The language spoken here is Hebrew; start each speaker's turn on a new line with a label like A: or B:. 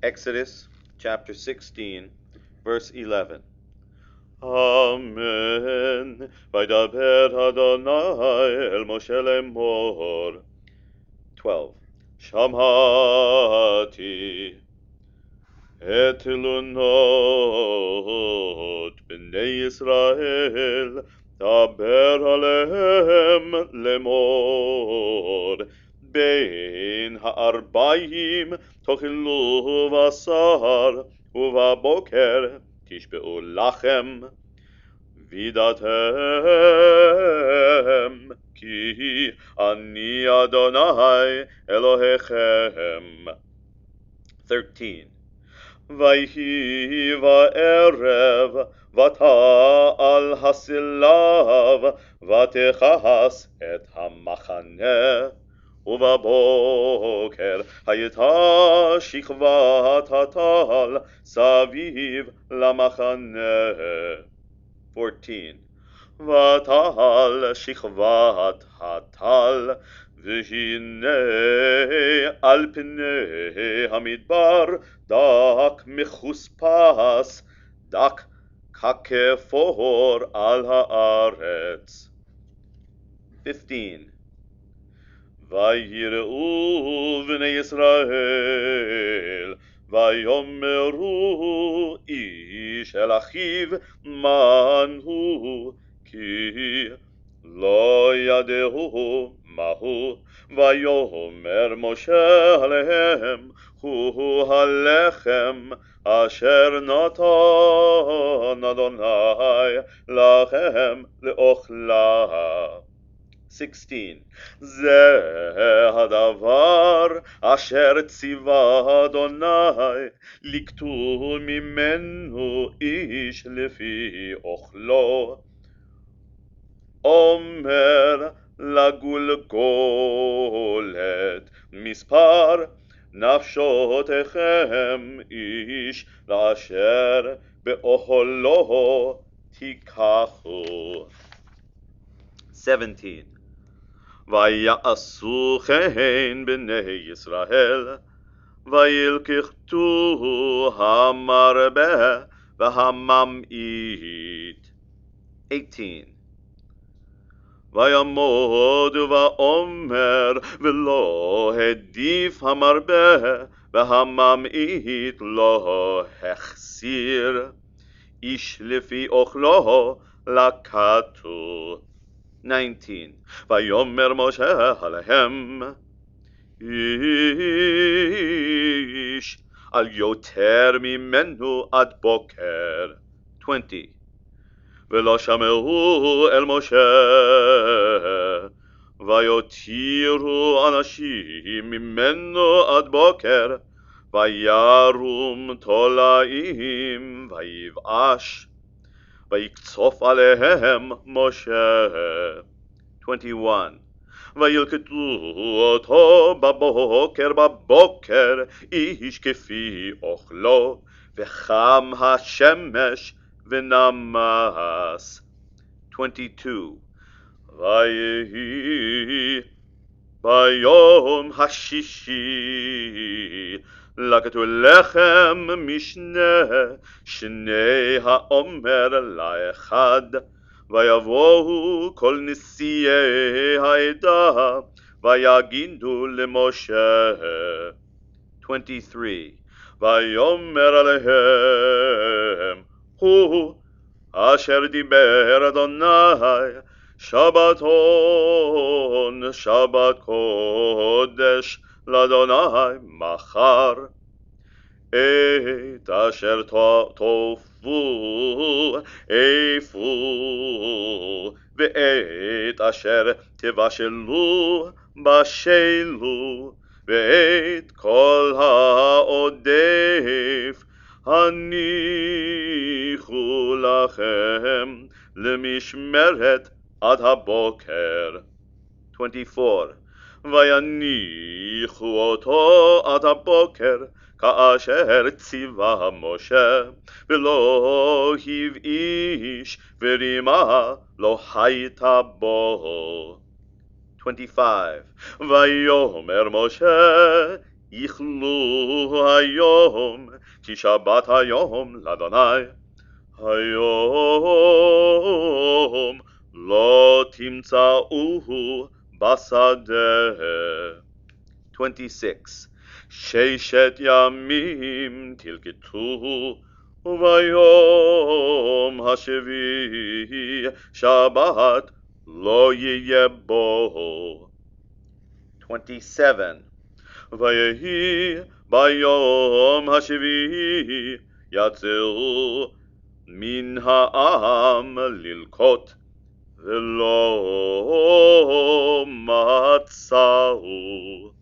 A: Exodus chapter 16, verse 11. Amen. Vaydaber Adonai el Moshe lemor. 12. Shamhati et lunot bnei Yisrael daber alehem lemor. בין הארבעים תאכלו בשר, ובבוקר תשבעו לחם, וידעתם כי אני אדוני אלוהיכם. 13. ויהי בערב ותעל הסלב ותכס את המחנה, ובבוקר הייתה שכבת הטל סביב למחנה. 14. ותעל שכבת הטל, והנה על פני המדבר דק מחוספס, דק ככפור על הארץ. 15. ויראו בני ישראל, ויאמרו איש אל אחיו מן הוא, כי לא ידעו מהו. ויאמר משה עליהם, הוא הלחם אשר נתן אדוני לכם לאוכלה. 16. זה הדבר אשר ציווה אדוני, לקטו ממנו איש לפי אוכלו. אומר לגולגולת, מספר נפשותיכם איש לאשר באוכלו תיקחו. 17. ויעשו כן בני ישראל, וילקחו המרבה והממעיט. 18. ויעמוד ואומר, ולא הדיף המרבה והממעיט לא החסיר, איש לפי אוכלו לקטו. 19. ויאמר משה עליהם, איש על יותר ממנו עד בוקר. 20. ולא שמעו אל משה, ויותירו אנשים ממנו עד בוקר, וירום תולעים ויבאש, ויקצוף עליהם משה. 21. וילכדו אותו בבוקר איש כפי אוכלו, וחם השמש ונמס. 22. ויהי ביום השישי לקטו לחם משנה, שני האומר לאחד, ויבואו כל נשיאי העדה, ויגידו למשה. 23. ויאמר עליהם, הוא אשר דיבר אדוני, שבתון שבת קודש לאדוני מחר. את אשר תאפו אפו, ואת אשר תבשלו בשלו, ואת כל העודף הניחו לכם למשמרת עד הבוקר. 24. ויניחו אותו עד הבוקר, כאשר ציווה משה, ולא הבאיש ורימה לא הייתה בו. 25. ויאמר משה, יכלו היום, כי שבת היום לאדוני. היום לא תמצאוהו בשדה. 26. ששת ימים תלקטוהו, וביום השביעי שבת לא יהיה בו. 27. ויהי ביום השביעי יצאו מן העם ללקוט, ולא מצאו.